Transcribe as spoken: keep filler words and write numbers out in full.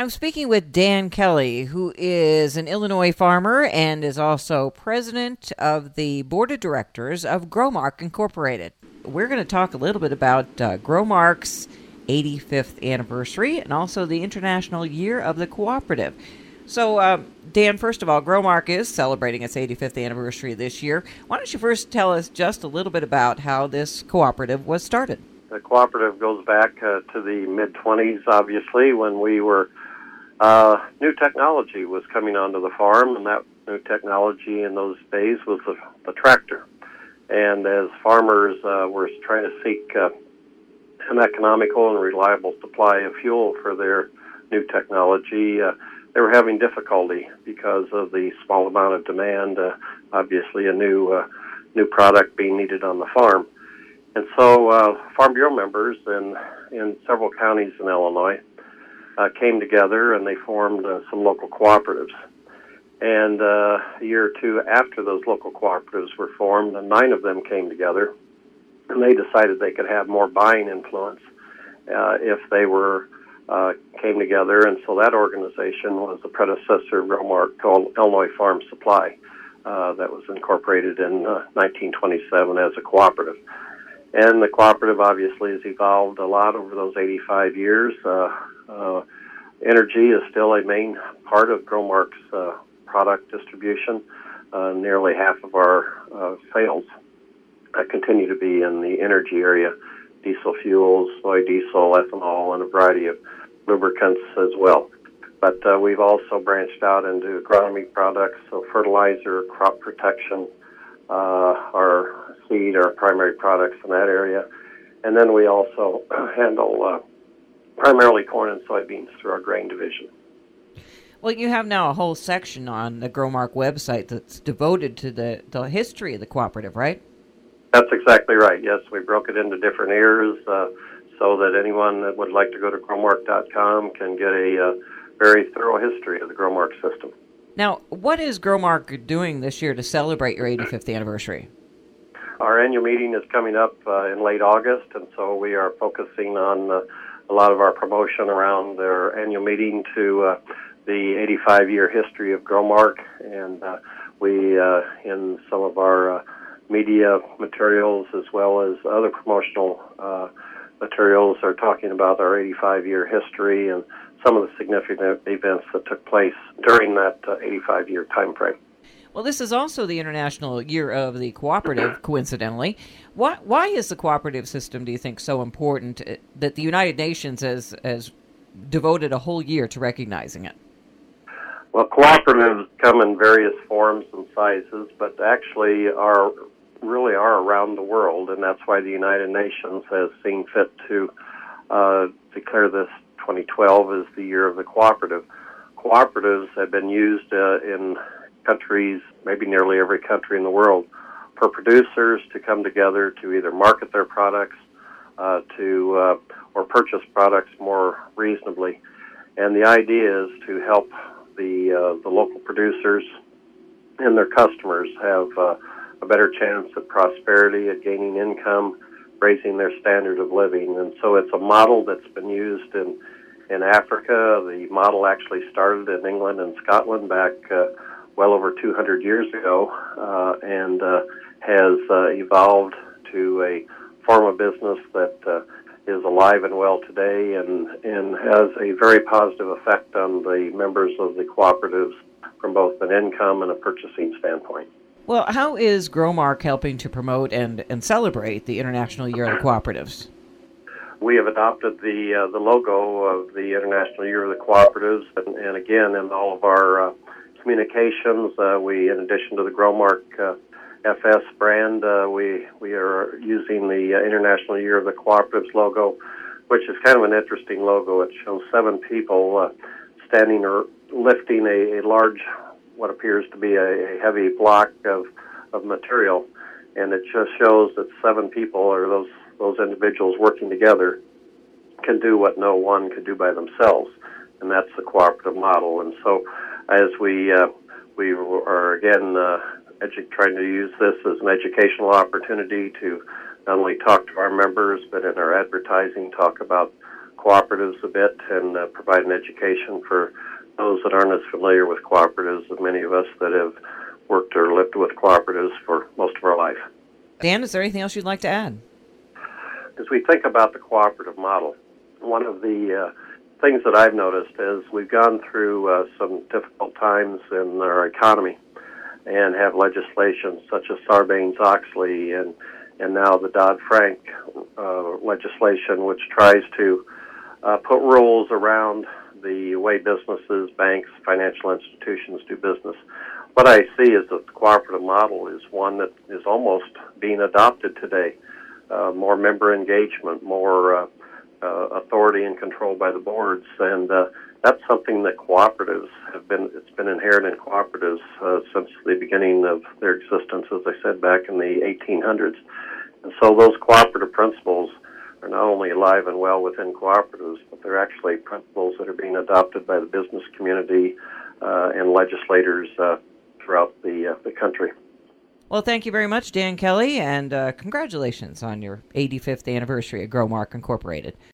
I'm speaking with Dan Kelly, who is an Illinois farmer and is also president of the board of directors of Growmark Incorporated. We're going to talk a little bit about uh, Growmark's eighty-fifth anniversary and also the International Year of the Cooperative. So, uh, Dan, first of all, Growmark is celebrating its eighty-fifth anniversary this year. Why don't you first tell us just a little bit about how this cooperative was started? The cooperative goes back uh, to the mid-twenties, obviously, when we were, uh, new technology was coming onto the farm, and that new technology in those days was the, the tractor. And as farmers uh, were trying to seek uh, an economical and reliable supply of fuel for their new technology, uh, they were having difficulty because of the small amount of demand, uh, obviously a new uh, new product being needed on the farm. And so uh, Farm Bureau members in, in several counties in Illinois uh, came together and they formed uh, some local cooperatives. And uh, a year or two after those local cooperatives were formed, and nine of them came together, and they decided they could have more buying influence uh, if they were uh, came together. And so that organization was the predecessor of Growmark, called Illinois Farm Supply, uh, that was incorporated in uh, nineteen twenty-seven as a cooperative. And the cooperative obviously has evolved a lot over those eighty-five years. Uh, uh, energy is still a main part of Growmark's uh, product distribution. Uh, nearly half of our uh, sales uh, continue to be in the energy area, diesel fuels, soy diesel, ethanol, and a variety of lubricants as well. But uh, we've also branched out into agronomy products, so fertilizer, crop protection, uh, our seed, our primary products in that area. And then we also handle uh, primarily corn and soybeans through our grain division. Well, you have now a whole section on the Growmark website that's devoted to the, the history of the cooperative, right? That's exactly right. Yes, we broke it into different eras uh, so that anyone that would like to go to growmark dot com can get a uh, very thorough history of the Growmark system. Now, what is Growmark doing this year to celebrate your eighty-fifth anniversary? Our annual meeting is coming up uh, in late August, and so we are focusing on uh, a lot of our promotion around our annual meeting to uh, the eighty-five-year history of Growmark, and uh, we, uh, in some of our uh, media materials as well as other promotional uh, materials, are talking about our eighty-five-year history and some of the significant events that took place during that uh, eighty-five-year time frame. Well, this is also the International Year of the Cooperative, coincidentally. Why, why is the cooperative system, do you think, so important that the United Nations has, has devoted a whole year to recognizing it? Well, cooperatives come in various forms and sizes, but actually are really are around the world, and that's why the United Nations has seen fit to uh, declare this twenty twelve as the Year of the Cooperative. Cooperatives have been used uh, in countries, maybe nearly every country in the world, for producers to come together to either market their products uh, to uh, or purchase products more reasonably. And the idea is to help the uh, the local producers and their customers have uh, a better chance at prosperity, at gaining income, raising their standard of living. And so it's a model that's been used in in Africa. The model actually started in England and Scotland back uh, well over two hundred years ago, uh, and uh, has uh, evolved to a form of business that uh, is alive and well today, and, and has a very positive effect on the members of the cooperatives from both an income and a purchasing standpoint. Well, how is Growmark helping to promote and, and celebrate the International Year of the Cooperatives? We have adopted the uh, the logo of the International Year of the Cooperatives, and, and again, in all of our uh, communications, uh, we, in addition to the Growmark uh, F S brand, uh, we we are using the uh, International Year of the Cooperatives logo, which is kind of an interesting logo. It shows seven people uh, standing or lifting a, a large, what appears to be a, a heavy block of, of material, and it just shows that seven people, or those those individuals working together, can do what no one could do by themselves, and that's the cooperative model. And so, as we uh, we are again uh, edu- trying to use this as an educational opportunity to not only talk to our members, but in our advertising talk about cooperatives a bit and uh, provide an education for those that aren't as familiar with cooperatives as many of us that have worked or lived with cooperatives for most of our life. Dan, is there anything else you'd like to add? As we think about the cooperative model, one of the uh, things that I've noticed is we've gone through uh, some difficult times in our economy and have legislation such as Sarbanes-Oxley and, and now the Dodd-Frank uh, legislation, which tries to uh, put rules around the way businesses, banks, financial institutions do business. What I see is that the cooperative model is one that is almost being adopted today. Uh, more member engagement, more uh, uh, authority and control by the boards, and uh, that's something that cooperatives have been, it's been inherent in cooperatives uh, since the beginning of their existence, as I said, back in the eighteen hundreds. And so those cooperative principles are not only alive and well within cooperatives, but they're actually principles that are being adopted by the business community uh, and legislators uh, throughout the uh, the country. Well, thank you very much, Dan Kelly, and uh, congratulations on your eighty-fifth anniversary of Growmark Incorporated.